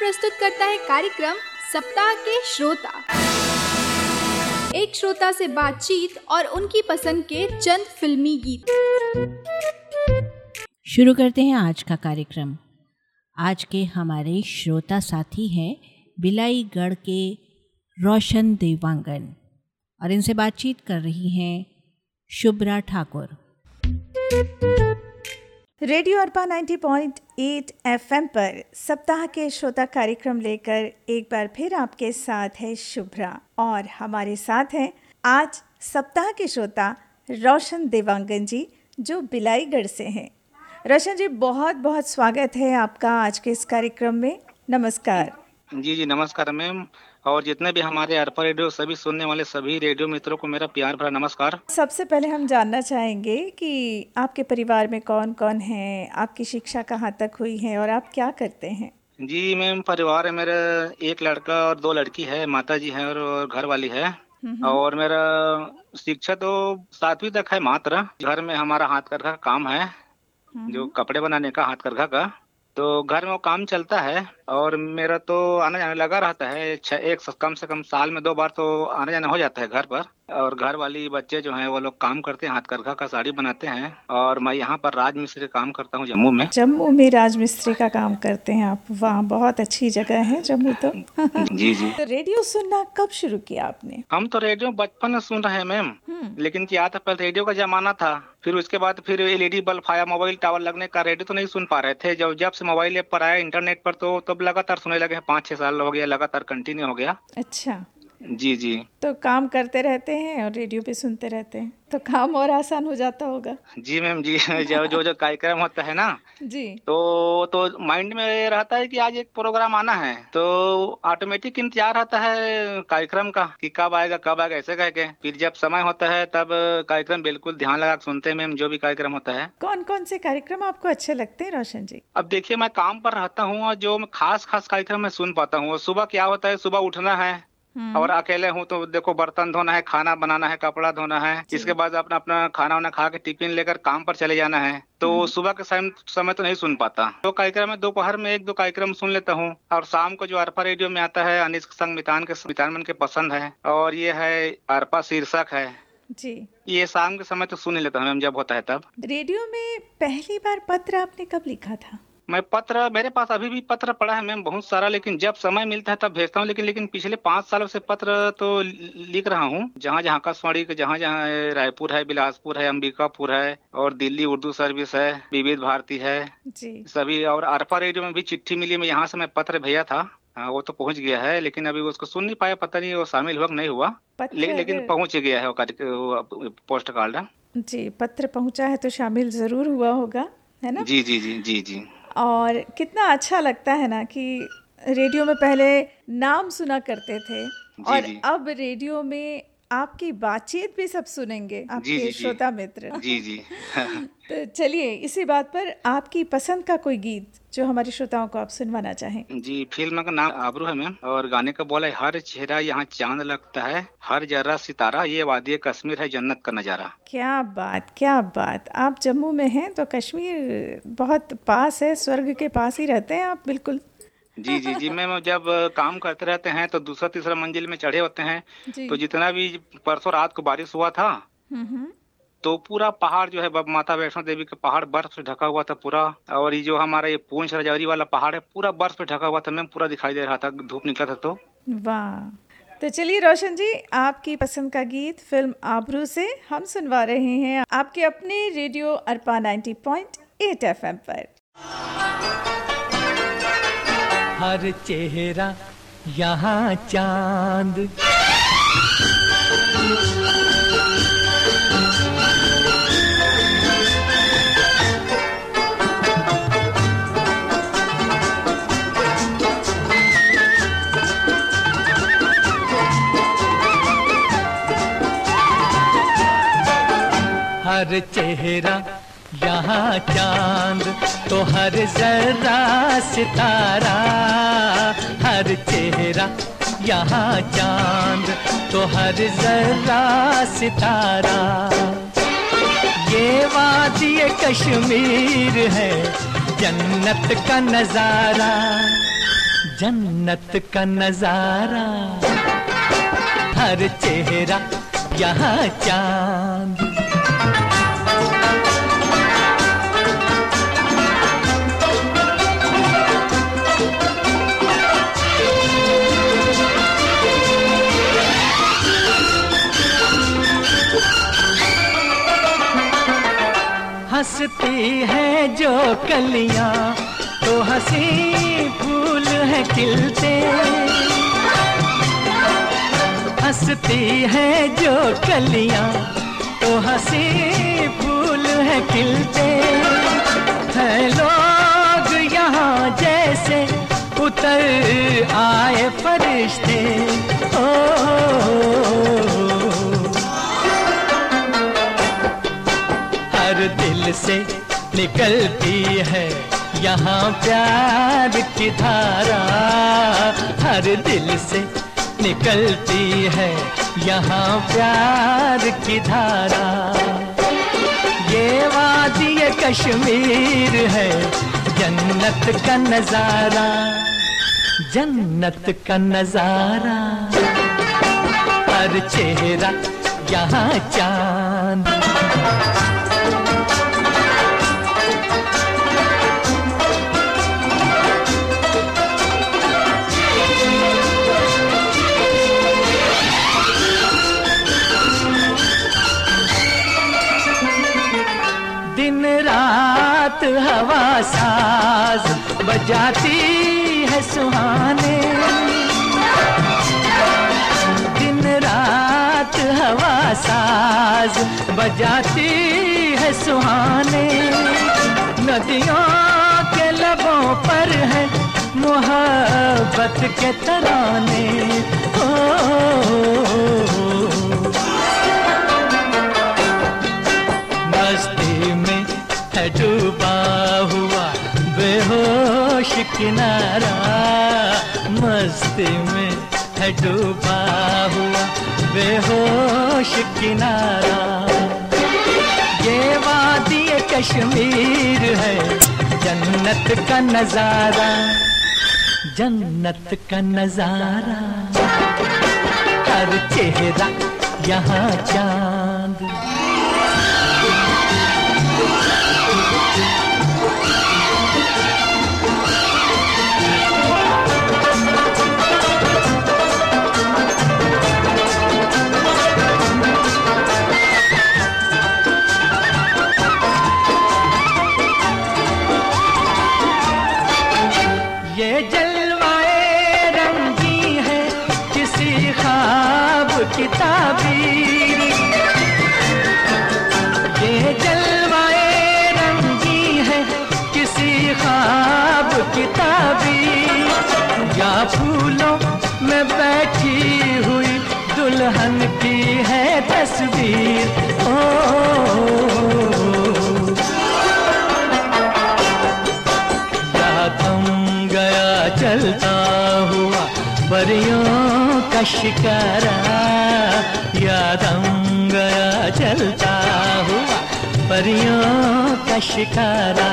प्रस्तुत करता है कार्यक्रम सप्ताह के श्रोता। एक श्रोता से बातचीत और उनकी पसंद के चंद फिल्मी गीत। शुरू करते हैं आज का कार्यक्रम। आज के हमारे श्रोता साथी हैं बिलाईगढ़ के रोशन देवांगन और इनसे बातचीत कर रही हैं शुभ्रा ठाकुर। रेडियो अर्पा 90.8 FM पर सप्ताह के श्रोता कार्यक्रम लेकर एक बार फिर आपके साथ है शुभ्रा और हमारे साथ हैं आज सप्ताह के श्रोता रोशन देवांगन जी जो बिलाईगढ़ से हैं। रोशन जी बहुत बहुत स्वागत है आपका आज के इस कार्यक्रम में। नमस्कार। जी नमस्कार मैम, और जितने भी हमारे अर्पा रेडियो सभी सुनने वाले सभी रेडियो मित्रों को मेरा प्यार भरा नमस्कार। सबसे पहले हम जानना चाहेंगे कि आपके परिवार में कौन कौन है, आपकी शिक्षा कहाँ तक हुई है और आप क्या करते हैं? जी मैम, परिवार है मेरा, एक लड़का और 2 लड़की है, माता जी है और घर वाली है। और मेरा शिक्षा तो 7वीं तक है मात्र। घर में हमारा हाथ करघा का काम है, जो कपड़े बनाने का हाथ करघा का, तो घर में वो काम चलता है। और मेरा तो आना जाना लगा रहता है, कम से कम साल में 2 बार तो आना जाना हो जाता है घर पर। और घर वाली बच्चे जो हैं वो लोग काम करते हैं, हाथ करघा का साड़ी बनाते हैं। और मैं यहाँ पर राजमिस्त्री काम करता हूँ जम्मू में। जम्मू में राजमिस्त्री का काम करते हैं आप? वहाँ बहुत अच्छी जगह है जम्मू तो। जी तो रेडियो सुनना कब शुरू किया आपने? हम तो रेडियो बचपन में सुन रहे हैं मैम, लेकिन क्या था, पहले रेडियो का जमाना था, फिर उसके बाद फिर LED बल्ब आया, मोबाइल टावर लगने का रेडियो तो नहीं सुन पा रहे थे। जब से मोबाइल ऐप पर आया इंटरनेट पर, तो तब लगातार सुनने लगे। 5-6 साल हो गया, लगातार कंटिन्यू हो गया। अच्छा जी तो काम करते रहते हैं और रेडियो पे सुनते रहते हैं, तो काम और आसान हो जाता होगा। जी मैम जी। जो कार्यक्रम होता है ना जी, तो माइंड में रहता है कि आज एक प्रोग्राम आना है, तो ऑटोमेटिक इंतजार रहता है कार्यक्रम का कि कब आएगा ऐसे कह के। फिर जब समय होता है तब कार्यक्रम बिल्कुल ध्यान लगा सुनते हैं मैम, जो भी कार्यक्रम होता है। कौन कौन से कार्यक्रम आपको अच्छे लगते हैं रोशन जी? अब देखिए, मैं काम पर रहता हूँ और जो खास कार्यक्रम मैं सुन पाता हूँ। सुबह क्या होता है, सुबह उठना है और अकेले हूँ तो देखो बर्तन धोना है, खाना बनाना है, कपड़ा धोना है। इसके बाद अपना खाना वाना खा के टिफिन लेकर काम पर चले जाना है। तो सुबह के समय तो नहीं सुन पाता। 2 कार्यक्रम है, दोपहर में 1-2 कार्यक्रम सुन लेता हूँ। और शाम को जो अर्पा रेडियो में आता है, अनिस संग मितान मन के पसंद है, और ये है अर्पा शीर्षक है जी। ये शाम के समय तो सुन ही लेता हूँ जब होता है तब। रेडियो में पहली बार पत्र आपने कब लिखा था? मैं पत्र, मेरे पास अभी भी पत्र पड़ा है मैम बहुत सारा, लेकिन जब समय मिलता है तब भेजता हूँ। लेकिन पिछले 5 सालों से पत्र तो लिख रहा हूँ। जहाँ आकाशवाणी के जहाँ रायपुर है, बिलासपुर है, अंबिकापुर है, और दिल्ली उर्दू सर्विस है, विविध भारती है जी सभी। और अर्पा रेडियो में भी चिट्ठी मिली, मैं यहाँ से मैं पत्र भेजा था। हाँ, वो तो पहुँच गया है, लेकिन अभी उसको सुन नहीं पाया, पता नहीं वो शामिल हुआ नहीं हुआ, लेकिन पहुँच गया है वो पोस्ट कार्ड। जी, पत्र पहुँचा है तो शामिल जरूर हुआ होगा, है ना? जी। और कितना अच्छा लगता है ना कि रेडियो में पहले नाम सुना करते थे और अब रेडियो में आपकी बातचीत भी सब सुनेंगे, आपके श्रोता मित्र। जी। तो चलिए इसी बात पर आपकी पसंद का कोई गीत जो हमारे श्रोताओं को आप सुनवाना चाहें। जी, फिल्म का नाम आबरू है मैम, और गाने का बोला है, हर चेहरा यहाँ चांद लगता है, हर जर्रा सितारा, ये वादी कश्मीर है, जन्नत का नजारा। क्या बात। आप जम्मू में हैं तो कश्मीर बहुत पास है, स्वर्ग के पास ही रहते हैं आप बिल्कुल। जी मैम, जब काम करते रहते हैं तो दूसरा तीसरा मंजिल में चढ़े होते हैं, तो जितना भी परसों रात को बारिश हुआ था तो पूरा पहाड़ जो है माता वैष्णो देवी का पहाड़ बर्फ से ढका हुआ था पूरा। और ये जो हमारा ये पूंछ राजौरी वाला पहाड़ है पूरा बर्फ से ढका हुआ था मैम, पूरा दिखाई दे रहा था, धूप निकला था तो। वाह। तो चलिए रोशन जी, आपकी पसंद का गीत फिल्म आबरू से हम सुनवा रहे हैं आपके अपने रेडियो अर्पा 90.8 FM पर। हर चेहरा यहाँ चांद, हर चेहरा यहाँ चांद, तो हर जर्रा सितारा, हर चेहरा यहाँ चांद, तो हर जर्रा सितारा, ये वादी कश्मीर है, जन्नत का नजारा, जन्नत का नजारा, हर चेहरा यहाँ चांद। हंसती है जो कलियां तो हंसी फूल है खिलते, हंसती है जो कलियां तो हंसी फूल है खिलते हैं। लोग यहाँ जैसे उतर आए फरिश्ते, हर दिल से निकलती है यहाँ प्यार की धारा, हर दिल से निकलती है यहाँ प्यार की धारा। ये वादी कश्मीर है जन्नत का नजारा, जन्नत का नजारा, हर चेहरा यहाँ चांद। दिन रात हवा साज बजाती है सुहाने, दिन रात हवा साज बजाती है सुहाने। नदियों के लबों पर है मोहब्बत के तराने, मस्ती में है डूबा हुआ बेहोश किनारा, मस्ती में है डूबा हुआ बेहोश किनारा। ये वादी कश्मीर है जन्नत का नजारा, जन्नत का नजारा, हर चेहरा यहाँ चांद। ये जलवाए रंगी है किसी ख्वाब की ताबीर, ये जलवाए रंगी है किसी ख्वाब की ताबीर, या फूलों में बैठी हुई दुल्हन की है तस्वीर। चलता हुआ परियों का शिकारा, याद गया चलता हुआ परियों का शिकारा।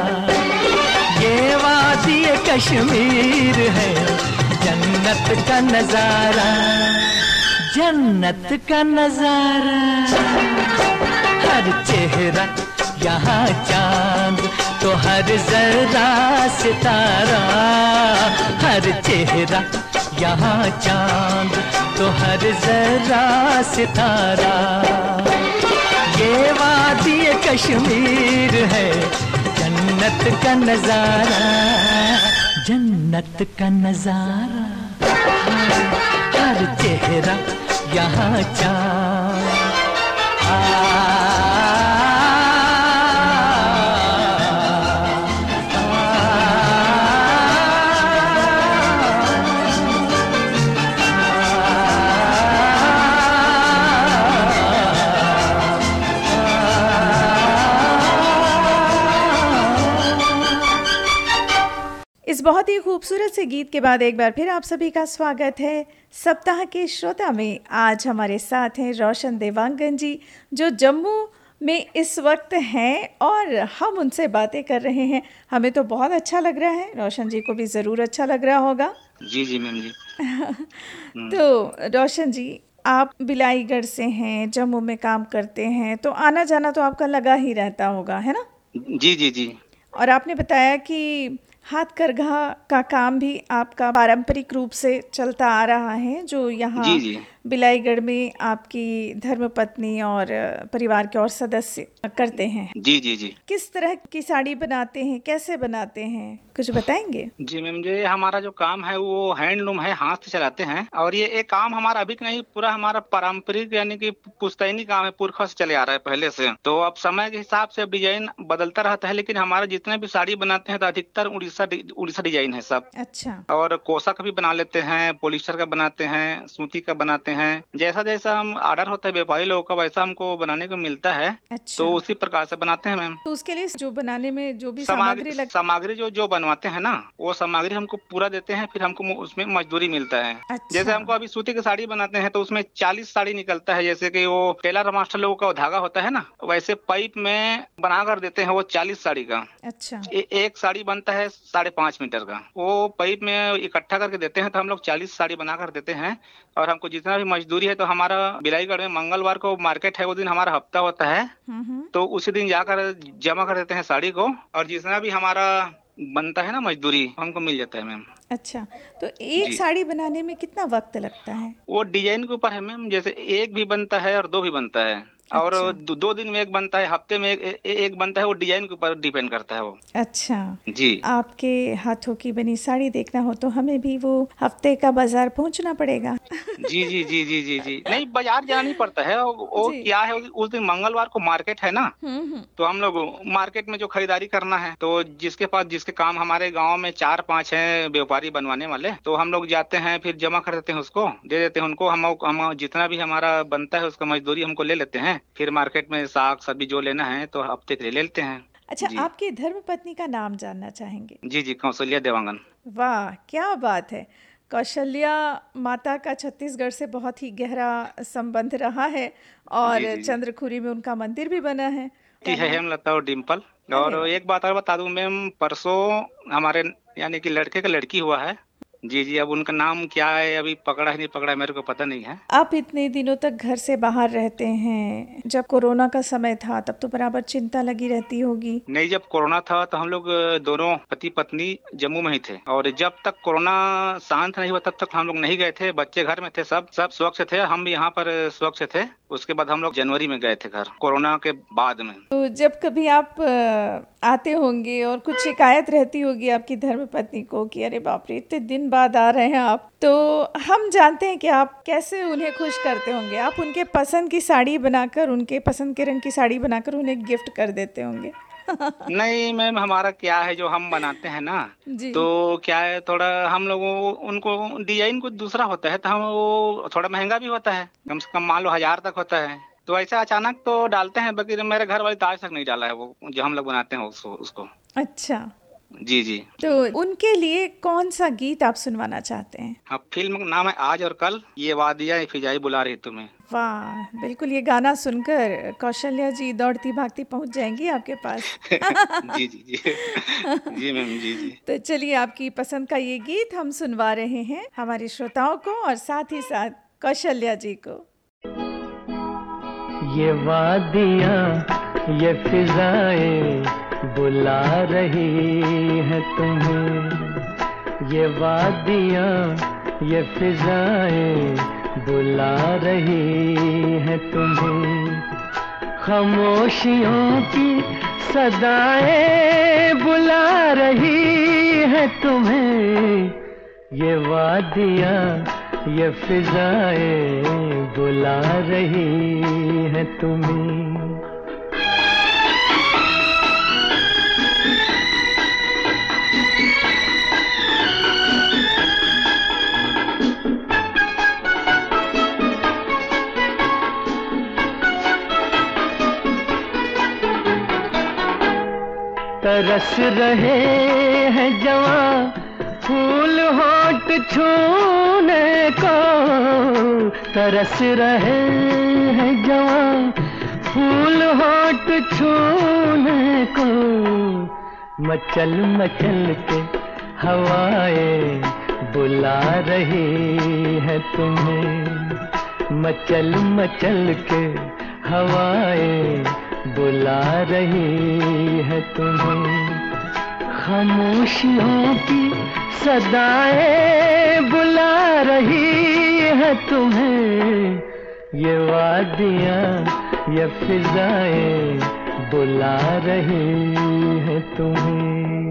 ये वादी कश्मीर है जन्नत का नजारा, जन्नत का नजारा, हर चेहरा यहाँ चांद तो हर जरा सितारा, हर चेहरा यहाँ चांद तो हर जरा सितारा। ये वादी कश्मीर है जन्नत का नजारा, जन्नत का नजारा, हर चेहरा यहाँ चांद। इस बहुत ही खूबसूरत से गीत के बाद एक बार फिर आप सभी का स्वागत है सप्ताह के श्रोता में। आज हमारे साथ हैं रोशन देवांगन जी, जो जम्मू में इस वक्त हैं और हम उनसे बातें कर रहे हैं। हमें तो बहुत अच्छा लग रहा है, रोशन जी को भी ज़रूर अच्छा लग रहा होगा। जी जी मैम जी। तो रोशन जी, आप बिलाईगढ़ से हैं, जम्मू में काम करते हैं, तो आना जाना तो आपका लगा ही रहता होगा, है ना? जी जी जी। और आपने बताया कि हाथकरघा का काम भी आपका पारंपरिक रूप से चलता आ रहा है, जो यहाँ जी जी बिलाईगढ़ में आपकी धर्मपत्नी और परिवार के और सदस्य करते हैं। जी जी जी। किस तरह की साड़ी बनाते हैं, कैसे बनाते हैं, कुछ बताएंगे? जी मैम जी, हमारा जो काम है वो हैंडलूम है, हाथ से चलाते हैं। और ये एक काम हमारा अभी नहीं, पूरा हमारा पारंपरिक यानी कि पुश्तैनी काम है, पुरखा से चले आ रहा है पहले से। तो अब समय के हिसाब से डिजाइन बदलता रहता है, लेकिन हमारे जितने भी साड़ी बनाते हैं तो अधिकतर उड़ीसा डिजाइन है सब। अच्छा। और कोसा का भी बना लेते हैं, पॉलिस्टर का बनाते हैं, सूती का बनाते हैं। जैसा जैसा हम ऑर्डर होता है व्यापारी लोगों का, वैसा हमको बनाने को मिलता है। अच्छा। तो उसी प्रकार से बनाते हैं मैम। तो उसके लिए जो बनाने में जो भी सामग्री जो बनवाते हैं ना, वो सामग्री हमको पूरा देते हैं, फिर हमको उसमें मजदूरी मिलता है। अच्छा। जैसे हमको अभी सूती की साड़ी बनाते हैं तो उसमें 40 साड़ी निकलता है, जैसे कि वो टेलर मास्टर लोगों का धागा होता है ना, वैसे पाइप में बना कर देते हैं वो 40 साड़ी का। अच्छा। एक साड़ी बनता है 5.5 मीटर का, वो पाइप में इकट्ठा करके देते हैं, तो हम लोग 40 साड़ी बना कर देते हैं। और हमको जितना भी मजदूरी है, तो हमारा बिलाईगढ़ में मंगलवार को मार्केट है, वो दिन हमारा हफ्ता होता है, तो उसी दिन जाकर जमा कर देते हैं साड़ी को, और जितना भी हमारा बनता है ना मजदूरी, हमको मिल जाता है मैम। अच्छा, तो एक साड़ी बनाने में कितना वक्त लगता है? वो डिजाइन के ऊपर है मैम, जैसे एक भी बनता है और दो भी बनता है। और अच्छा। 2 दिन में एक बनता है, हफ्ते में एक बनता है, वो डिजाइन के ऊपर डिपेंड करता है वो। अच्छा जी। आपके हाथों की बनी साड़ी देखना हो तो हमें भी वो हफ्ते का बाजार पहुंचना पड़ेगा। जी जी जी जी जी जी। नहीं, बाजार जाना नहीं पड़ता है, वो क्या है, उस दिन मंगलवार को मार्केट है ना, तो हम लोग मार्केट में जो खरीदारी करना है, तो जिसके पास जिसके काम, हमारे गाँव में 4-5 हैं व्यापारी बनवाने वाले, तो हम लोग जाते हैं, फिर जमा कर देते हैं, उसको दे देते हैं उनको। हम जितना भी हमारा बनता है उसका मजदूरी हमको ले लेते हैं, फिर मार्केट में साग सब्जी जो लेना है तो हफ्ते के लिए ले लेते हैं। अच्छा, आपकी धर्मपत्नी का नाम जानना चाहेंगे? जी जी, कौशल्या देवांगन। वाह, क्या बात है। कौशल्या माता का छत्तीसगढ़ से बहुत ही गहरा संबंध रहा है, और चंद्रखुरी में उनका मंदिर भी बना है। हेमलता और डिम्पल। और एक बात और बता दूं मैम, परसों हमारे यानी कि लड़के का लड़की हुआ है। जी जी, अब उनका नाम क्या है अभी पकड़ा है नहीं पकड़ा, मेरे को पता नहीं है। आप इतने दिनों तक घर से बाहर रहते हैं, जब कोरोना का समय था तब तो बराबर चिंता लगी रहती होगी। नहीं, जब कोरोना था तो हम लोग दोनों पति पत्नी जम्मू में ही थे, और जब तक कोरोना शांत नहीं हुआ तब तक हम लोग नहीं गए थे। बच्चे घर में थे, सब स्वच्छ थे, हम भी यहाँ पर स्वच्छ थे। उसके बाद हम लोग जनवरी में गए थे घर, कोरोना के बाद में। तो जब कभी आप आते होंगे और कुछ शिकायत रहती होगी आपकी धर्मपत्नी को कि अरे बाप रे, इतने दिन बाद आ रहे हैं आप, तो हम जानते हैं कि आप कैसे उन्हें खुश करते होंगे। आप उनके पसंद की साड़ी बनाकर, उनके पसंद के रंग की साड़ी बनाकर उन्हें गिफ्ट कर देते होंगे। नहीं मैम, हमारा क्या है, जो हम बनाते हैं ना, तो क्या है, थोड़ा हम लोगों उनको डिजाइन कुछ दूसरा होता है, तो हम वो थोड़ा महंगा भी होता है, कम से कम मान लो 1000 तक होता है। तो ऐसे अचानक तो डालते हैं, बाकी मेरे घर वाले तो आज तक नहीं डाला है वो, जो हम लोग बनाते हैं उसको। अच्छा जी जी। तो उनके लिए कौन सा गीत आप सुनवाना चाहते हैं? हाँ, फिल्म का नाम है आज और कल, ये वादियाँ फिजाई बुला रही तुम्हें। वाह, बिल्कुल, ये गाना सुनकर कौशल्या जी दौड़ती भागती पहुंच जाएंगी आपके पास। जी जी जी जी मैम, जी जी। तो चलिए, आपकी पसंद का ये गीत हम सुनवा रहे हैं हमारे श्रोताओं को, और साथ ही साथ कौशल्या जी को। ये वादियाँ ये फिजाएं बुला रही है तुम्हें, ये वादियाँ ये फिजाएं बुला रही है तुम्हें, खामोशियों की सदाएं बुला रही है तुम्हें, ये वादियाँ ये फिजाएं बुला रही है तुम्हें। तरस रहे हैं जवां फूल होठ छूने को, तरस रहे हैं जवां फूल होठ छूने को मचल मचल के हवाएं बुला रही है तुम्हें। मचल मचल के हवाएं बुला रही है तुम्हें। खामोशियों की सदाएं बुला रही है तुम्हें। ये वादियाँ ये फिजाएं बुला रही है तुम्हें।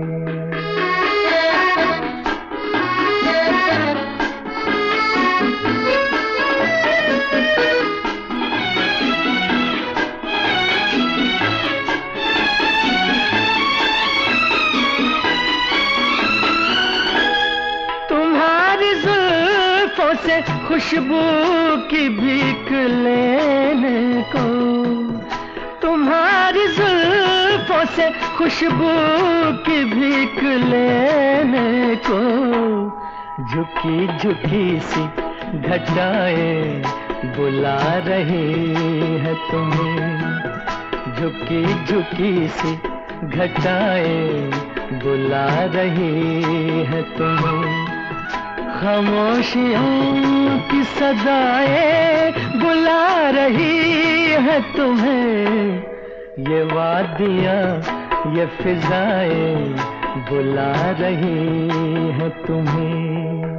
तुम्हारी जुल्फों से खुशबू की भीख लेने को, तुम्हारी जुल्फों से खुशबू की भीख लेने को झुकी झुकी सी घटाएं बुला रही है तुम्हें। झुकी झुकी सी घटाएं बुला रही है तुम्हें। खामोशियों की सदाएं बुला रही है तुम्हें। ये वादियाँ ये फिजाएं बुला रही है तुम्हें।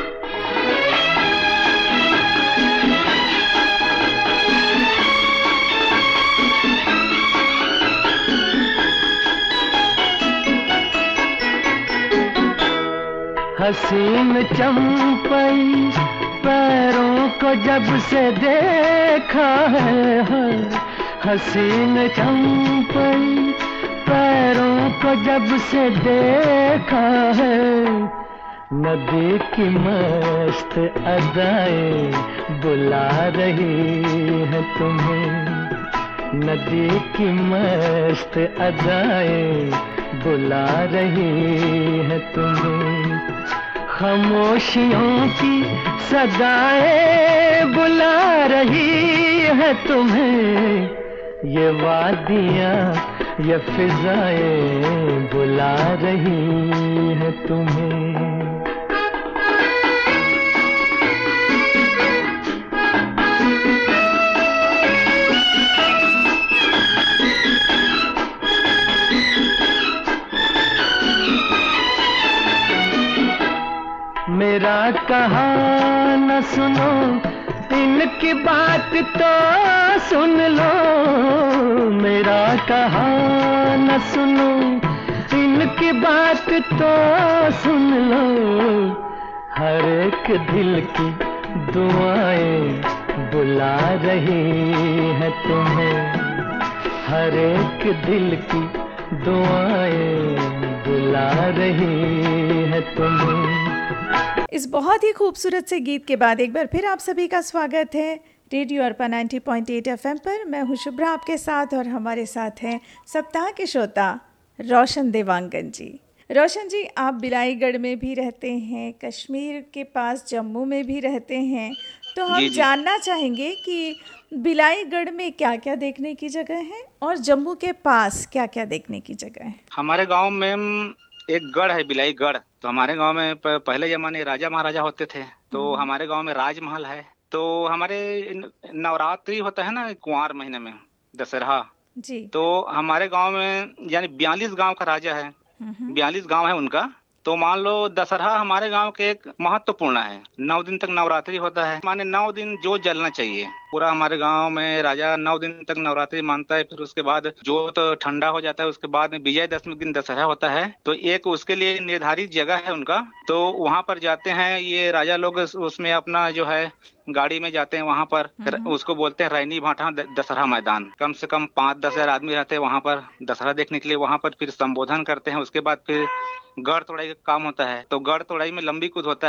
हसीन चंपई पैरों को जब से देखा है, हसीन चंपई पैरों को जब से देखा है। नदी की मस्त अदाएं बुला रही है तुम्हें। नदी की मस्त अदाएं बुला रही है तुम्हें। खामोशियों की सदाएं बुला रही है तुम्हें। ये वादियाँ ये फिजाएं बुला रही है तुम्हें। मेरा कहा न सुनो इनकी बात तो सुन लो। मेरा कहा न सुनो इनकी बात तो सुन लो। हर एक दिल की दुआएं बुला रही है तुम्हें। हर एक दिल की दुआएं बुला रही है तुम्हें। इस बहुत ही खूबसूरत से गीत के बाद एक बार फिर आप सभी का स्वागत है रेडियो अर्पा 90.8 FM पर। मैं हूँ शुभ्रा आपके साथ और हमारे साथ हैं सप्ताह के श्रोता रोशन देवांगन जी। रोशन जी, आप बिलाईगढ़ में भी रहते हैं, कश्मीर के पास जम्मू में भी रहते हैं, तो हम जानना चाहेंगे कि बिलाईगढ़ में क्या क्या देखने की जगह है और जम्मू के पास क्या क्या देखने की जगह है। हमारे गाँव में एक गढ़ है बिलाईगढ़। तो हमारे गांव में पहले जमाने राजा महाराजा होते थे, तो हमारे गांव में राजमहल है। तो हमारे नवरात्रि होता है ना कुंवार महीने में, दशहरा जी। तो हमारे गांव में यानी 42 गांव का राजा है, 42 गांव है उनका। तो मान लो दशहरा हमारे गांव के एक महत्वपूर्ण है। 9 दिन तक नवरात्रि होता है, माने 9 दिन जोत जलना चाहिए। पूरा हमारे गांव में राजा 9 दिन तक नवरात्रि मानता है। फिर उसके बाद जोत ठंडा हो जाता है। उसके बाद में विजयदशमी दिन दशहरा होता है। तो एक उसके लिए निर्धारित जगह है उनका, तो वहां पर जाते हैं ये राजा लोग। उसमें अपना जो है गाड़ी में जाते हैं वहां पर, उसको बोलते हैं रैनी भाटा दशहरा मैदान। कम से कम 5-10 हजार आदमी रहते हैं वहां पर दशहरा देखने के लिए। वहां पर फिर संबोधन करते हैं। उसके बाद फिर गढ़ तोड़ाई का काम होता है। तो गढ़ तोड़ाई में लंबी कूद होता है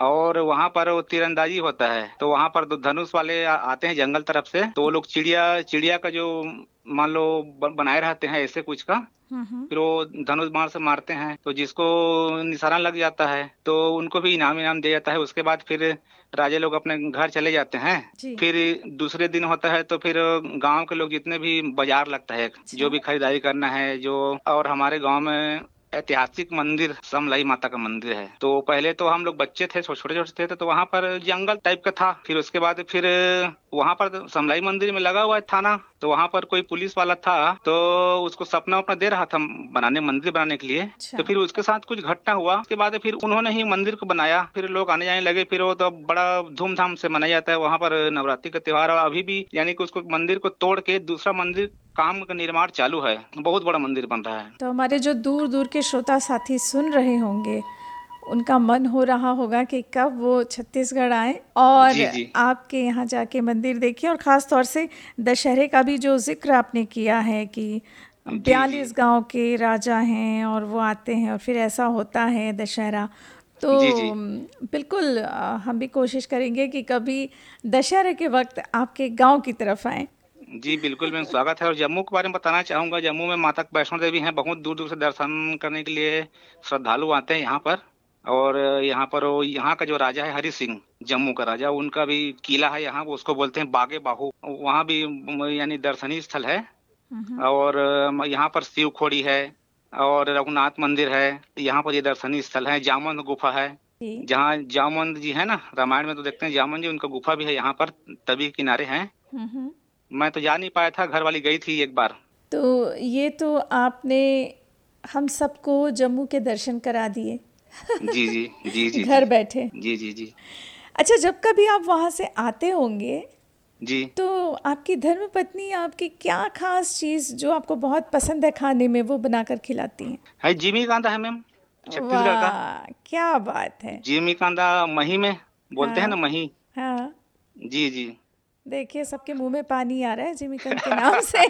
और वहाँ पर वो तीरंदाजी होता है। तो वहाँ पर धनुष वाले आते हैं जंगल तरफ से, तो वो लोग चिड़िया का जो मान लो बनाए रहते हैं ऐसे कुछ का, फिर वो धनुष बाण से मारते हैं, तो जिसको निशाना लग जाता है तो उनको भी इनाम दिया जाता है। उसके बाद फिर राजे लोग अपने घर चले जाते हैं। फिर दूसरे दिन होता है तो फिर गांव के लोग जितने भी बाजार लगता है, जो भी खरीदारी करना है जो, और हमारे गांव में ऐतिहासिक मंदिर समलाई माता का मंदिर है। तो पहले तो हम लोग बच्चे थे, छोटे छोटे थे, तो वहाँ पर जंगल टाइप का था। फिर उसके बाद फिर वहाँ पर समलाई मंदिर में लगा हुआ है थाना, तो वहाँ पर कोई पुलिस वाला था, तो उसको सपना अपना दे रहा था मंदिर बनाने के लिए। तो फिर उसके साथ कुछ घटना हुआ, उसके बाद फिर उन्होंने ही मंदिर को बनाया। फिर लोग आने जाने लगे, फिर वो तो बड़ा धूमधाम से मनाया जाता है वहाँ पर नवरात्रि का त्योहार। और अभी भी यानी कि उसको मंदिर को तोड़ के दूसरा मंदिर काम का निर्माण चालू है, बहुत बड़ा मंदिर बन रहा है। तो हमारे जो दूर दूर के श्रोता साथी सुन रहे होंगे, उनका मन हो रहा होगा कि कब वो छत्तीसगढ़ आए और जी। आपके यहाँ जाके मंदिर देखिए। और ख़ास तौर से दशहरे का भी जो जिक्र आपने किया है कि 42 गांव के राजा हैं और वो आते हैं और फिर ऐसा होता है दशहरा, तो जी। बिल्कुल हम भी कोशिश करेंगे कि कभी दशहरे के वक्त आपके गांव की तरफ आएँ। जी बिल्कुल, मैं स्वागत है। और जम्मू के बारे में बताना चाहूँगा, जम्मू में माता वैष्णो देवी हैं, बहुत दूर दूर से दर्शन करने के लिए श्रद्धालु आते हैं यहाँ पर। और यहाँ पर यहाँ का जो राजा है हरि सिंह, जम्मू का राजा, उनका भी किला है यहाँ, उसको बोलते हैं बागे बाहू, वहाँ भी यानी दर्शनीय स्थल है। और यहाँ पर शिव खोड़ी है और रघुनाथ मंदिर है, यहाँ पर ये दर्शनीय स्थल है। जामवंत गुफा है, जहाँ जामवंत जी है ना, रामायण में तो देखते हैं जामवंत जी, उनका गुफा भी है यहाँ पर, तभी किनारे है। मैं तो जा नहीं पाया था, घर वाली गई थी एक बार। तो ये तो आपने हम सबको जम्मू के दर्शन करा दिए। जी जी जी जी घर बैठे। जी जी जी। अच्छा, जब कभी आप वहाँ से आते होंगे जी, तो आपकी धर्मपत्नी आपकी क्या खास चीज जो आपको बहुत पसंद है खाने में, वो बनाकर खिलाती हैं? है जिमी कांदा है मैम, छत्तीसगढ़ का। क्या बात है। जिमी कांदा मही में बोलते हैं ना, मही। हाँ जी जी। देखिए सबके मुंह में पानी आ रहा है जिमीकंद के नाम से।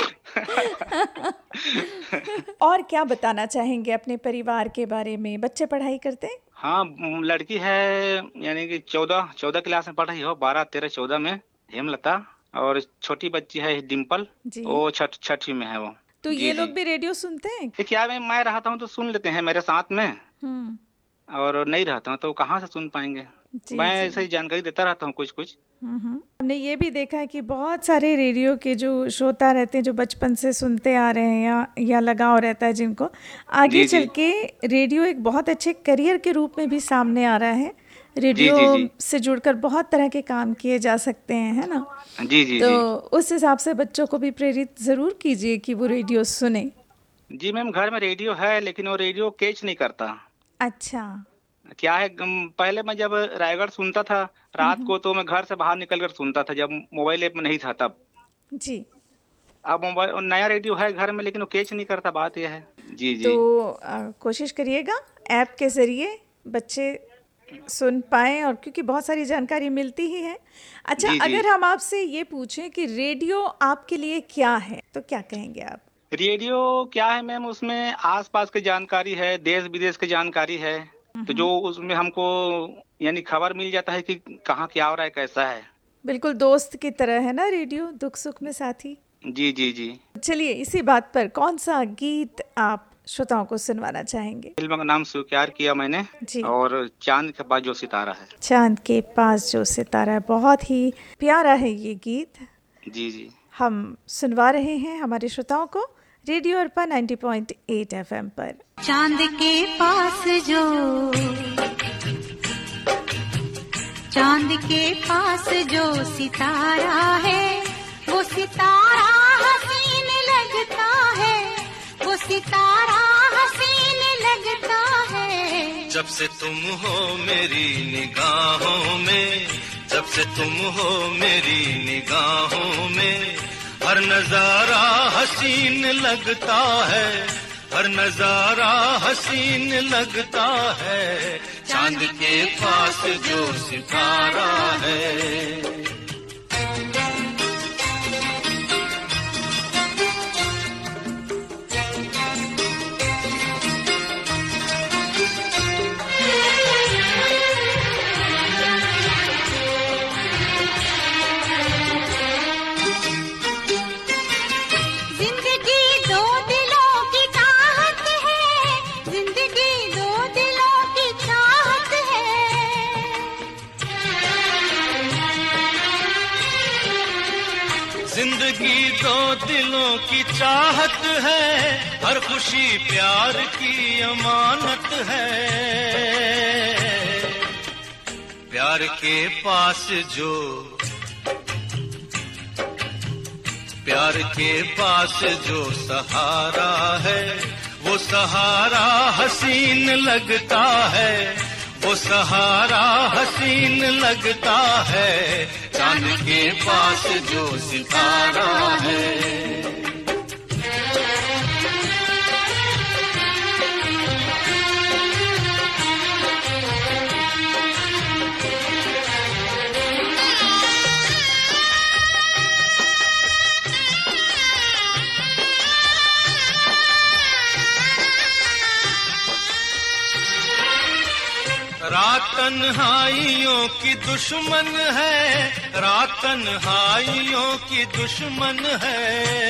और क्या बताना चाहेंगे अपने परिवार के बारे में? बच्चे पढ़ाई करते हैं? हाँ, लड़की है यानी कि 14 क्लास में पढ़ रही हो, 12, 13, 14 में हेमलता। और छोटी बच्ची है डिम्पल, वो छठी में है वो। तो ये लोग भी रेडियो सुनते हैं क्या? मैं रहता हूँ तो सुन लेते हैं मेरे साथ में, और नहीं रहता हूँ तो कहाँ से सुन पाएंगे। मैं ऐसे ही जानकारी देता रहता हूँ कुछ। हमने ये भी देखा है कि बहुत सारे रेडियो के जो श्रोता रहते हैं, जो बचपन से सुनते आ रहे हैं या लगाव रहता है जिनको, आगे चल के रेडियो एक बहुत अच्छे करियर के रूप में भी सामने आ रहा है। रेडियो से जुड़कर बहुत तरह के काम किए जा सकते हैं, है ना? जी। तो उस हिसाब से बच्चों को भी प्रेरित जरूर कीजिए कि वो रेडियो सुने। जी मैम, घर में रेडियो है लेकिन वो रेडियो कैच नहीं करता। अच्छा, क्या है, पहले मैं जब रायगढ़ सुनता था रात को, तो मैं घर से बाहर निकल कर सुनता था, जब मोबाइल ऐप में नहीं था तब। जी। अब मोबाइल नया रेडियो है घर में लेकिन वो कैच नहीं करता, बात यह है। जी। तो कोशिश करिएगा ऐप के जरिए बच्चे सुन पाएं, और क्योंकि बहुत सारी जानकारी मिलती ही है। अच्छा, अगर हम आपसे ये पूछें कि रेडियो आपके लिए क्या है, तो क्या कहेंगे आप? रेडियो क्या है मैम, उसमें आसपास की जानकारी है, देश विदेश की जानकारी है, तो जो उसमें हमको यानी खबर मिल जाता है कि कहाँ क्या हो रहा है, कैसा है। बिल्कुल दोस्त की तरह है ना रेडियो, दुख सुख में साथी। जी। चलिए, इसी बात पर कौन सा गीत आप श्रोताओं को सुनवाना चाहेंगे? फिल्म का नाम स्वीकार किया मैंने जी। और चांद के पास जो सितारा है। चांद के पास जो सितारा, बहुत ही प्यारा है ये गीत। जी। हम सुनवा रहे हैं हमारे श्रोताओं को रेडियो अर्पा 90.8 FM पर। चांद के पास जो सितारा है, वो सितारा हसीन लगता है, वो सितारा हसीन लगता है। जब से तुम हो मेरी निगाहों में, जब से तुम हो मेरी निगाहों में, हर नजारा हसीन लगता है, हर नजारा हसीन लगता है। चांद के पास जो सितारा है। दिलों की चाहत है, हर खुशी प्यार की अमानत है। प्यार के पास जो, प्यार के पास जो सहारा है, वो सहारा हसीन लगता है, वो सहारा हसीन लगता है। चांद के पास जो सितारा है। रात तन्हाइयों की दुश्मन है, रात तन्हाइयों की दुश्मन है।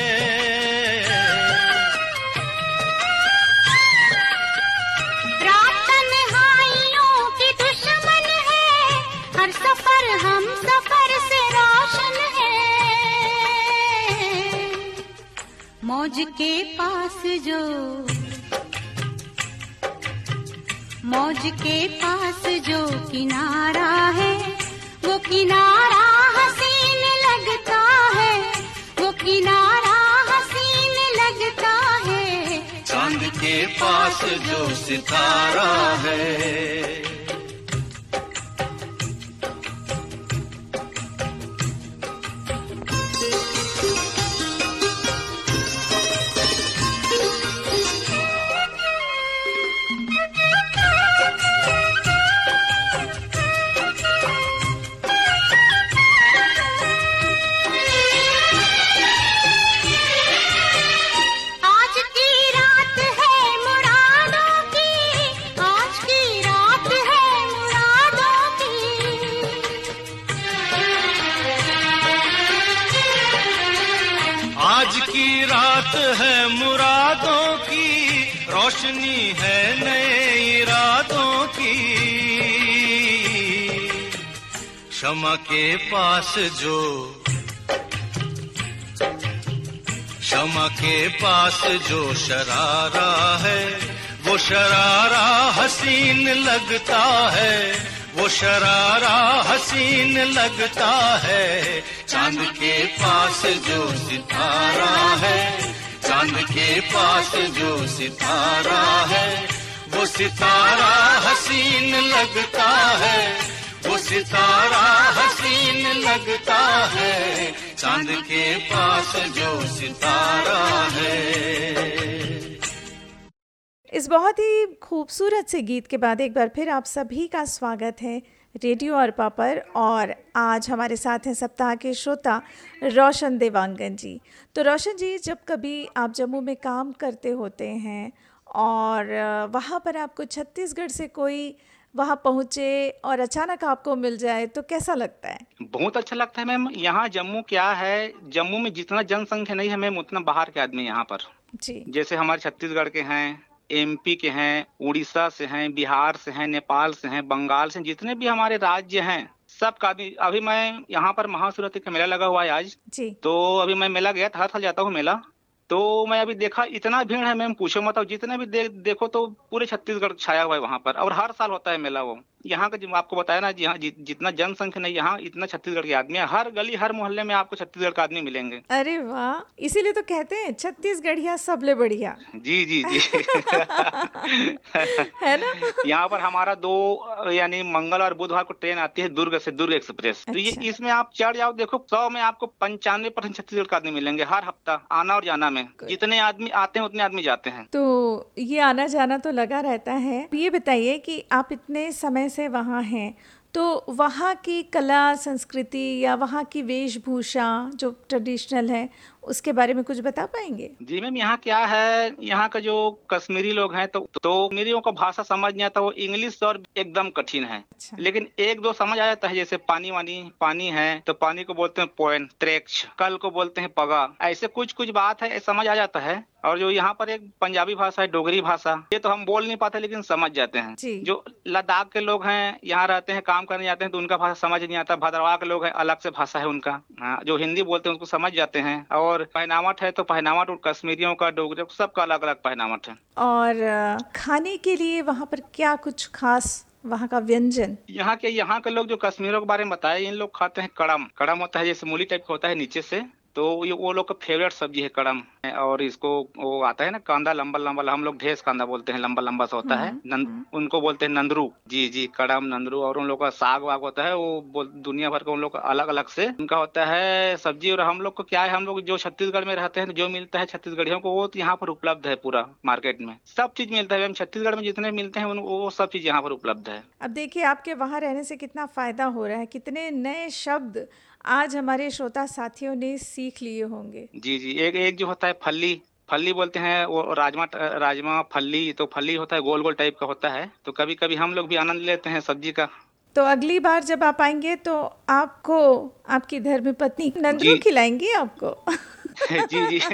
रात तन्हाइयों की दुश्मन है, हर सफर हम सफर से रोशन है। मौज के पास जो, मौज के पास जो किनारा है, वो किनारा हसीन लगता है, वो किनारा हसीन लगता है। चांद के पास जो सितारा है। है मुरादों की, रोशनी है नए इरादों की। शमा के पास जो, शमा के पास जो शरारा है, वो शरारा हसीन लगता है, वो शरारा हसीन लगता है। चांद के पास जो सितारा है, चांद के पास जो सितारा है, वो सितारा हसीन लगता है, वो सितारा हसीन लगता है। चांद के पास जो सितारा है। इस बहुत ही खूबसूरत से गीत के बाद एक बार फिर आप सभी का स्वागत है रेडियो अरपा पर। और आज हमारे साथ हैं सप्ताह के श्रोता रोशन देवांगन जी। तो रोशन जी, जब कभी आप जम्मू में काम करते होते हैं और वहाँ पर आपको छत्तीसगढ़ से कोई वहाँ पहुँचे और अचानक आपको मिल जाए तो कैसा लगता है? बहुत अच्छा लगता है मैम। यहाँ जम्मू क्या है, जम्मू में जितना जनसंख्या नहीं है मैम, उतना बाहर के आदमी यहाँ पर जी। जैसे हमारे छत्तीसगढ़ के हैं, एमपी के हैं, उड़ीसा से हैं, बिहार से हैं, नेपाल से हैं, बंगाल से, जितने भी हमारे राज्य हैं सब का आदमी। अभी मैं यहाँ पर महाशिवरात्रि का मेला लगा हुआ है आज जी। तो अभी मैं मेला गया था, हर साल जाता हूँ मेला। तो मैं अभी देखा इतना भीड़ है मैम, पूछो मत। और जितने भी देखो तो पूरे छत्तीसगढ़ छाया हुआ है वहाँ पर, और हर साल होता है मेला वो। यहाँ का आपको बताया ना, यहाँ जितना जनसंख्या नहीं, यहाँ इतना छत्तीसगढ़ के आदमी है। हर गली हर मोहल्ले में आपको छत्तीसगढ़ का आदमी मिलेंगे। अरे वाह, इसीलिए तो कहते हैं छत्तीसगढ़िया सबले बढ़िया। जी जी जी। है ना। यहाँ पर हमारा 2 यानी मंगल और बुधवार को ट्रेन आती है दुर्ग से, दुर्ग एक्सप्रेस। तो ये इसमें आप चढ़ जाओ, देखो 100 में आपको 95% छत्तीसगढ़ का आदमी मिलेंगे हर हफ्ता आना और जाना में। जितने आदमी आते हैं उतने आदमी जाते हैं। तो ये आना जाना तो लगा रहता है। ये बताइए कि आप इतने समय से वहाँ हैं, तो वहाँ की कला संस्कृति या वहाँ की वेशभूषा जो ट्रेडिशनल है उसके बारे में कुछ बता पाएंगे? जी मैम, यहाँ क्या है, यहाँ का जो कश्मीरी लोग हैं तो कश्मीरियों का भाषा समझ नहीं आता, वो इंग्लिश और एकदम कठिन है। अच्छा। लेकिन 1-2 समझ आ जाता है। जैसे पानी है तो पानी को बोलते हैं पोएन, त्रेक्ष, कल को बोलते हैं पगा। ऐसे कुछ बात है, समझ आ जाता है। और जो यहाँ पर एक पंजाबी भाषा है, डोगरी भाषा, ये तो हम बोल नहीं पाते लेकिन समझ जाते हैं। जो लद्दाख के लोग हैं, यहाँ रहते हैं, काम करने जाते हैं, तो उनका भाषा समझ नहीं आता। भद्रवाह के लोग हैं, अलग से भाषा है उनका। हाँ, जो हिंदी बोलते हैं उसको समझ जाते हैं। और और पहनावट है तो पहनावट कश्मीरियों का, डोगरियों का, सबका अलग अलग पहनावट है। और खाने के लिए वहाँ पर क्या कुछ खास वहाँ का व्यंजन? यहाँ के लोग जो कश्मीरियों के बारे में बताए, इन लोग खाते हैं कड़म। कड़म होता है जैसे मूली टाइप का होता है नीचे से, तो ये वो लोग का फेवरेट सब्जी है कड़म। और इसको वो आता है ना कांदा, लंबा लंबा, हम लोग ढेस कांदा बोलते हैं, लंबा लंबा सा होता है, उनको बोलते हैं नंदरू। जी जी, कड़म, नंदरू। और उन लोग का साग वाग होता है, वो दुनिया भर का उन लोग का अलग अलग से उनका होता है सब्जी। और हम लोग को क्या है, हम लोग जो छत्तीसगढ़ में रहते हैं, जो मिलता है छत्तीसगढ़ियों को वो तो यहाँ पर उपलब्ध है, पूरा मार्केट में सब चीज मिलता है। छत्तीसगढ़ में जितने मिलते हैं वो सब चीज यहाँ पर उपलब्ध है। अब देखिए आपके वहाँ रहने से कितना फायदा हो रहा है, कितने नए शब्द आज हमारे श्रोता साथियों ने सीख लिए होंगे। जी जी, एक जो होता है फल्ली, फल्ली बोलते हैं, वो राजमा फल्ली। तो फल्ली होता है गोल गोल टाइप का होता है, तो कभी कभी हम लोग भी आनंद लेते हैं सब्जी का। तो अगली बार जब आप आएंगे तो आपको आपकी धर्मपत्नी नंदरू खिलाएंगी आपको। जी जी।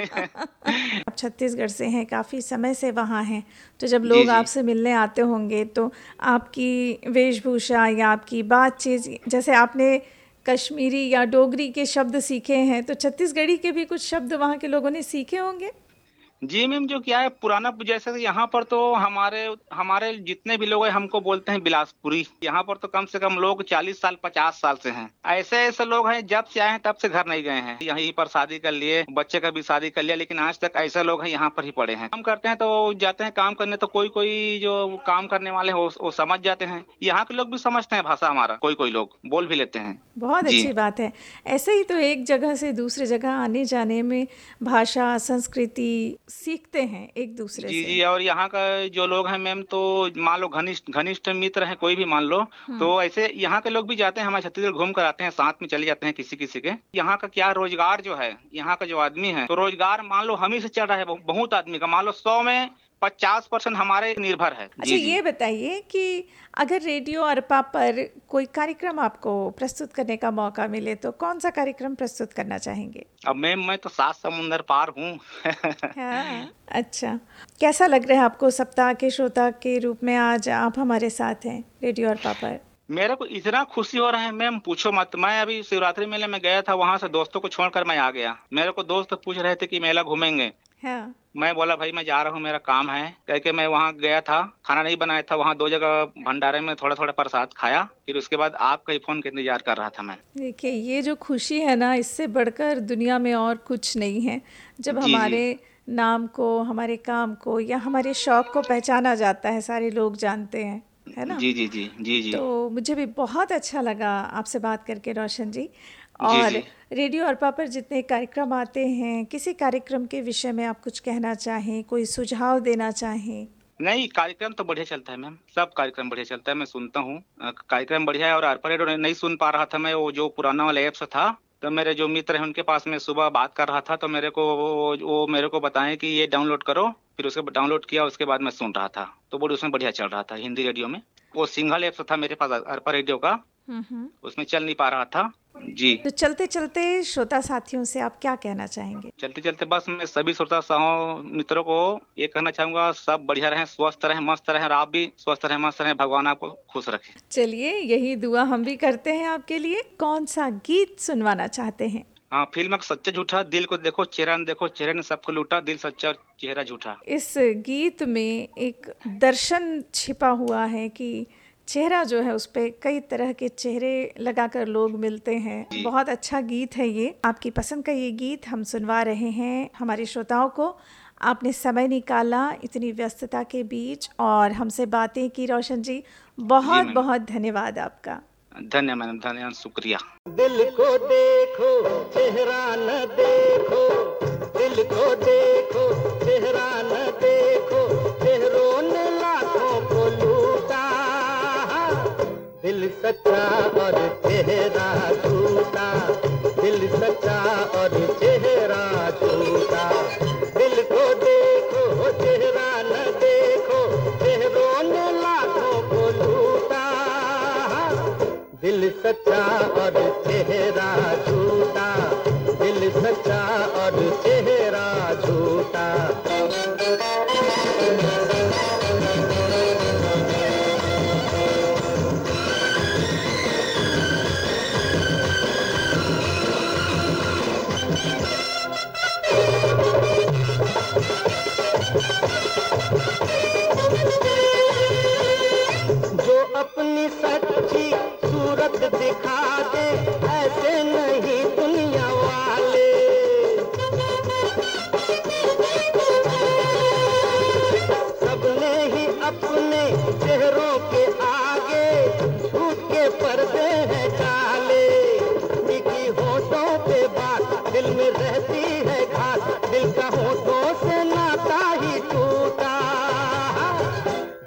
आप छत्तीसगढ़ से हैं, काफ़ी समय से वहाँ हैं, तो जब लोग आपसे मिलने आते होंगे तो आपकी वेशभूषा या आपकी बातचीत, जैसे आपने कश्मीरी या डोगरी के शब्द सीखे हैं, तो छत्तीसगढ़ी के भी कुछ शब्द वहाँ के लोगों ने सीखे होंगे। जी मैम, जो क्या है पुराना, जैसे यहाँ पर तो हमारे जितने भी लोग हैं हमको बोलते हैं बिलासपुरी। यहाँ पर तो कम से कम लोग 40 साल 50 साल से हैं। ऐसे लोग हैं जब से आए हैं तब से घर नहीं गए हैं, यहीं पर शादी कर लिए, बच्चे का भी शादी कर लिया, लेकिन आज तक ऐसे लोग हैं यहाँ पर ही पड़े हैं। काम करते हैं तो जाते हैं काम करने, तो कोई जो काम करने वाले हैं वो समझ जाते हैं। यहाँ के लोग भी समझते हैं भाषा हमारा, कोई लोग बोल भी लेते हैं। बहुत अच्छी बात है। ऐसे ही तो एक जगह से दूसरे जगह आने जाने में भाषा, संस्कृति सीखते हैं एक दूसरे से। जी, और यहाँ का जो लोग हैं मैम, तो मान लो घनिष्ठ मित्र हैं कोई भी मान लो, तो ऐसे यहाँ के लोग भी जाते हैं हमारे छत्तीसगढ़, घूम कर आते हैं, साथ में चले जाते हैं किसी के। यहाँ का क्या रोजगार जो है, यहाँ का जो आदमी है, तो रोजगार मान लो हम ही से चल रहा है, बहुत आदमी का, मान लो 100 में 50% हमारे निर्भर है। अच्छा, ये बताइए कि अगर रेडियो अरपा पर कोई कार्यक्रम आपको प्रस्तुत करने का मौका मिले तो कौन सा कार्यक्रम प्रस्तुत करना चाहेंगे? अब मैम मैं तो 7 समुंदर पार हूँ। हाँ, अच्छा, कैसा लग रहा है आपको सप्ताह के श्रोता के रूप में आज आप हमारे साथ हैं रेडियो अरपा पर? मेरे को इतना खुशी हो रहा है मैम, पूछो मत। मैं अभी शिवरात्रि मेले में गया था, वहाँ से दोस्तों को छोड़कर मैं आ गया। मेरे को दोस्त पूछ रहे थे कि मेला घूमेंगे। हाँ। मैं बोला भाई मैं जा रहा हूँ, मेरा काम है, कह के मैं वहाँ गया था। खाना नहीं बनाया था, वहाँ 2 जगह भंडारे में थोड़ा प्रसाद खाया, फिर उसके बाद आपका ही फोन का इंतजार कर रहा था मैं। देखिए, ये जो खुशी है ना, इससे बढ़कर दुनिया में और कुछ नहीं है। जब हमारे नाम को, हमारे काम को या हमारे शौक को पहचाना जाता है, सारे लोग जानते हैं, है ना? जी। तो मुझे भी बहुत अच्छा लगा आपसे बात करके रोशन जी। और रेडियो अरपा पर जितने कार्यक्रम आते हैं, किसी कार्यक्रम के विषय में आप कुछ कहना चाहें, कोई सुझाव देना चाहें? नहीं, कार्यक्रम तो बढ़िया चलता है मैम, सब कार्यक्रम बढ़िया चलता है, मैं सुनता हूँ, कार्यक्रम बढ़िया है। और अरपा रेडियो नहीं सुन पा रहा था मैं, वो जो पुराना वाला ऐप्स था, तो मेरे जो मित्र हैं उनके पास में सुबह बात कर रहा था, तो मेरे को वो मेरे को बताएं कि ये डाउनलोड करो, फिर उसके डाउनलोड किया, उसके बाद मैं सुन रहा था, तो वो उसमें बढ़िया चल रहा था हिंदी रेडियो में। वो सिंगल ऐप्स था मेरे पास अरपा रेडियो का, उसमें चल नहीं पा रहा था। जी, तो चलते चलते श्रोता साथियों से आप क्या कहना चाहेंगे? चलते चलते बस मैं सभी श्रोता मित्रों को ये कहना चाहूंगा, सब बढ़िया रहें, स्वस्थ रहें, मस्त रहें, और आप भी स्वस्थ रहें, मस्त रहें, भगवान आपको खुश रखे। चलिए, यही दुआ हम भी करते हैं आपके लिए। कौन सा गीत सुनवाना चाहते हैं? हाँ, फिल्म सच्चा झूठा, दिल को देखो चेहरा न देखो, चेहरे ने सबको लूटा, दिल सच्चा और चेहरा झूठा। इस गीत में एक दर्शन छिपा हुआ है कि चेहरा जो है उस पे कई तरह के चेहरे लगाकर लोग मिलते हैं। बहुत अच्छा गीत है ये, आपकी पसंद का ये गीत हम सुनवा रहे हैं हमारे श्रोताओं को। आपने समय निकाला इतनी व्यस्तता के बीच और हमसे बातें की रोशन जी, बहुत बहुत धन्यवाद आपका। धन्यवाद मैडम, धन्यवाद, शुक्रिया। दिल को देखो चेहरा न देखो, दिल को देखो चेहरा न देखो, चेहरों ने लाखों को लूटा, दिल सच्चा और चेहरा झूठा, दिल सच्चा और चेहरा झूठा। दिल को देखो चेहरा न देखो, चेहरों ने लाखों को लूटा, दिल सच्चा और चेहरा झूठा, दिल सच्चा और चेहरा झूठा।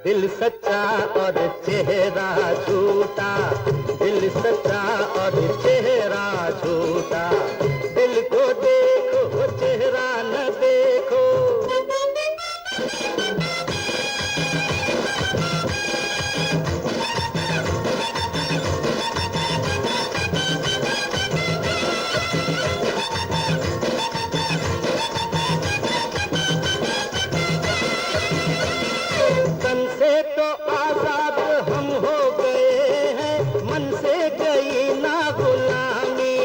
दिल सच्चा और चेहरा झूठा, दिल सच्चा और चेहरा झूठा, दिल को देखो चेहरा न देखो। तन से तो आजाद हम हो गए हैं, मन से गई ना गुलामी।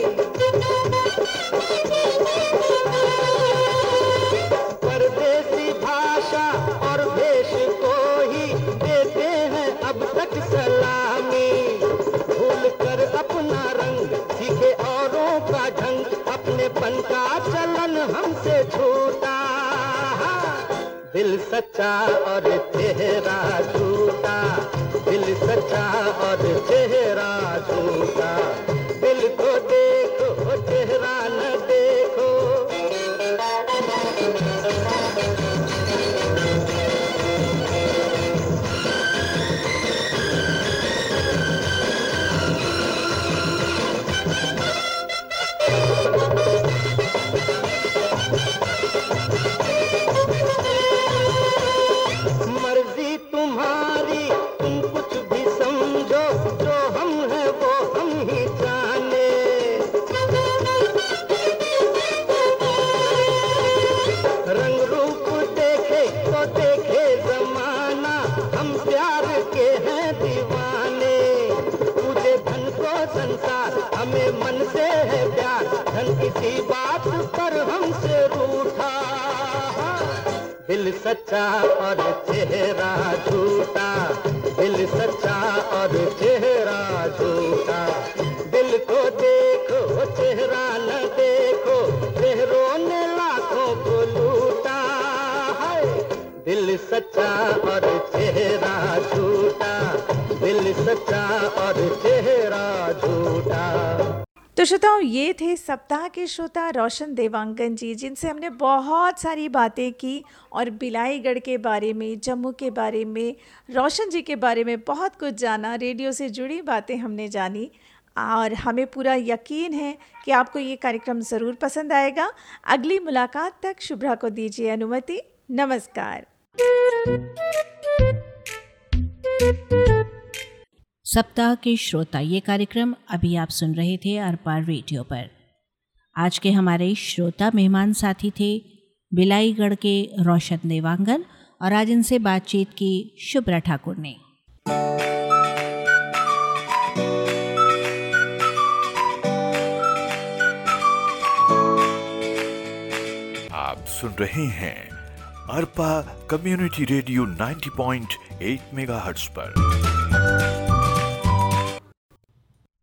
परदेसी भाषा और देश को ही देते हैं अब तक सलामी। भूल कर अपना रंग सीखे औरों का ढंग, अपनेपन का चलन हमसे छूटा। दिल सच्चा और चेहरा झूठा, दिल सच्चा और चेहरा झूठा, दिल को देखो चेहरा न देखो। मर्जी तुम्हारी, तुम कुछ भी समझो, जो हम हैं वो हम ही जाने। रंग रूप देखे तो देखे जमाना, हम प्यार के हैं दीवाने। पूजे धन को संसार, हमें मन से है प्यार, धन किसी बात पर हमसे रूठा। दिल सच्चा और चेहरा झूठा, दिल सच्चा और चेहरा झूठा, दिल को देखो चेहरा न देखो, चेहरों ने लाखों को लूटा है। दिल सच्चा और चेहरा झूठा, दिल सच्चा और चेहरा झूठा। तो श्रोताओं, ये थे सप्ताह के श्रोता रोशन देवांगन जी, जिनसे हमने बहुत सारी बातें की और बिलाईगढ़ के बारे में, जम्मू के बारे में, रोशन जी के बारे में बहुत कुछ जाना। रेडियो से जुड़ी बातें हमने जानी और हमें पूरा यकीन है कि आपको ये कार्यक्रम ज़रूर पसंद आएगा। अगली मुलाकात तक शुभ्रा को दीजिए अनुमति। नमस्कार। सप्ताह के श्रोता, ये कार्यक्रम अभी आप सुन रहे थे अरपार रेडियो पर। आज के हमारे श्रोता मेहमान साथी थे बिलाईगढ़ के रोशन देवांगन और आज इनसे बातचीत की शुभ्रा ठाकुर ने। आप सुन रहे हैं अरपा कम्युनिटी रेडियो 90.8 मेगाहर्ट्ज पर।